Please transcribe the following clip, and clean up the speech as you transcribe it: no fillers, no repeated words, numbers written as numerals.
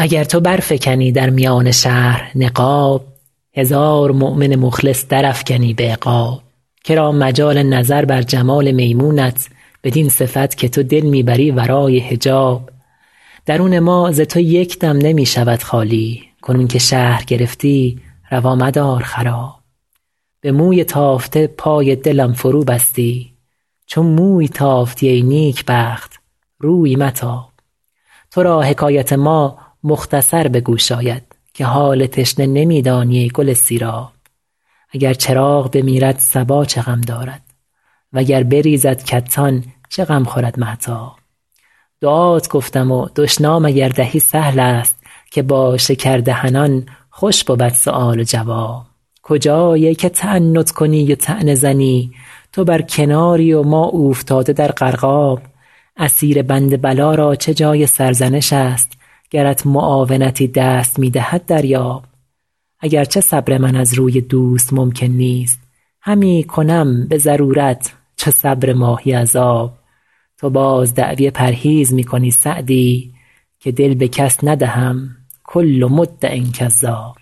اگر تو برفکنی در میان شهر نقاب، 1000 مؤمن مخلص در افکنی به عقاب. کرا مجال نظر بر جمال میمونت، بدین صفت که تو دل می بری ورای حجاب. درون ما ز تو یک دم نمی شود خالی، کنون که شهر گرفتی روا مدار خراب. به موی تافته پای دلم فرو بستی، چون موی تافتی ای نیک بخت روی متاب. تو را حکایت ما مختصر به گوش آید، که حال تشنه نمی دانی ای گل سیراب. اگر چراغ بمیرد صبا چه غم دارد، وگر بریزد کتان چه غم خورد مهتاب. دعات گفتم و دشنام اگر دهی سهل است، که با شکردهنان خوش بود سؤال و جواب. کجایی که تعنت کنی و طعنه زنی، تو بر کناری و ما اوفتاده در غرقاب. اسیر بند بلا را چه جای سرزنش است، گرت معاونتی دست می دهد دریاب. اگرچه صبر من از روی دوست ممکن نیست، همی کنم به ضرورت چو صبر ماهی از آب. تو باز دعوی پرهیز می کنی سعدی، که دل به کس ندهم کل مدع کذاب.